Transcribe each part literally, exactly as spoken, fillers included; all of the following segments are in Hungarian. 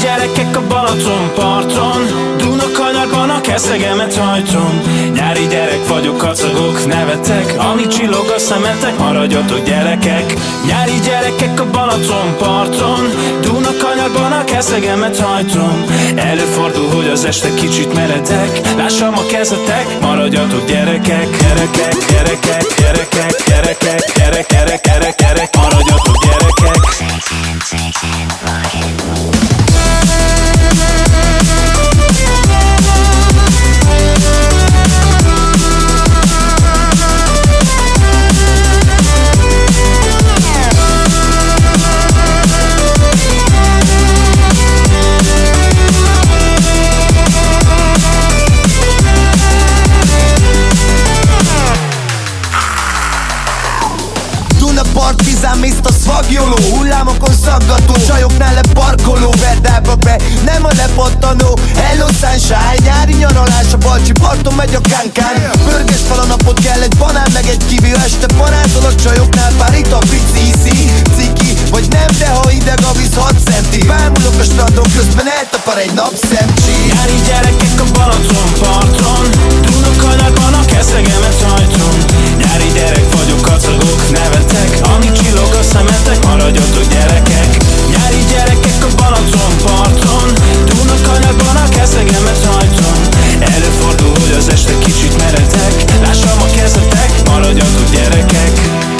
gyerekek a Balatonparton, Dunakanyarban a keszegemet hajtom. Nyári gyerek vagyok, kacagok, nevetek, ami csillog a szemetek, maradjatok gyerekek. Nyári gyerekek a Balatonparton, Dunakanyarban a keszegemet hajtom. Előfordul, hogy az este kicsit meredek, lássam a kezetek, maradjatok gyerekek. Gyerekek, gyerekek, gyerekek, gyerekek, gyerek, gyerek, gyerek, gyerek, maradjatok gyerekek. Sexy and sexy and rock and roll. Part, vizám, észt a szvagjoló, hullámokon szaggató, csajoknál leparkoló, Verdába be, nem a lepattanó. Hello sunshine, nyári nyaralás, a Balcsi parton megy a kánkán. Pörges fel a napot, kell egy banán meg egy kivi, este parázol a csajoknál, pár ita, pici, iszi, ciki, vagy nem, de ha ideg a víz hat centi. Bámulok a strandon, közben eltapar egy napszemcsi. Nyári gyerekek a Balatonparton, Dunakanyarban a keszegemet hajtom. Nyári gyerek vagyok, kacagok, nevetek, ami csillog a szemetek, maradjatok gyerekek. Nyári gyerekek a Balatonparton, Dunakanyarban a keszegemet hajtom. Előfordul, hogy az este kicsit meredek, lássam a kezetek, maradjatok gyerekek.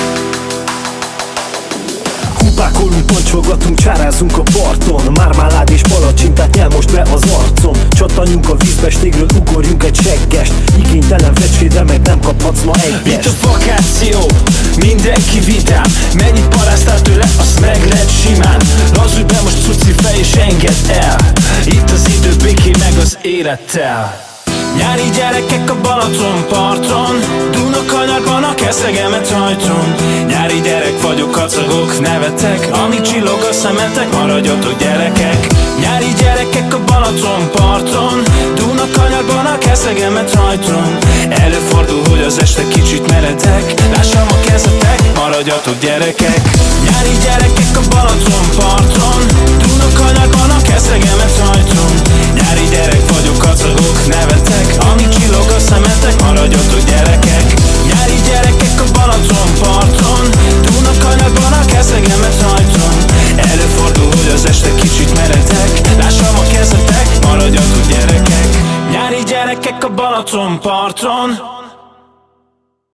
Hupákolunk, pancsolgatunk, csárázunk a parton. Mármálád és palacsintát nyel most be az arcom. Csattanjunk a vízbe, stégről ugorjunk egy seggest. Igénytelen fecskédre meg nem kaphatsz ma egyest. Itt a vakáció, mindenki vidám. Mennyit paráztál tőle, azt meg lehet simán. Lazulj be most cuci fej és engedd el. Itt az idő béké meg az élettel. Nyári gyerekek a Balatonparton, Dunakanyarban a keszegemet hajtom. Nyári gyerek vagyok, kacagok, nevetek, ami csillog a szemetek, maradjatok gyerekek. Nyári gyerekek a Balatonparton, Dunakanyarban a keszegemet hajtom. Előfordul, hogy az este kicsit meredek, lássam a kezetek, maradjatok gyerekek. Nyári gyerekek a Balatonparton, Dunakanyarban a keszegemet hajtom. Nyári gyerek vagyok, kacagok, nevetek, ami csillog a szemetek, maradjatok gyerekek. Nyári gyerekek a Balatonparton, Dunakanyarban a keszegemet hajtom. Előfordul, hogy az este kicsit meredek, lássam a kezetek, maradjatok gyerekek. Nyári gyerekek a Balatonparton,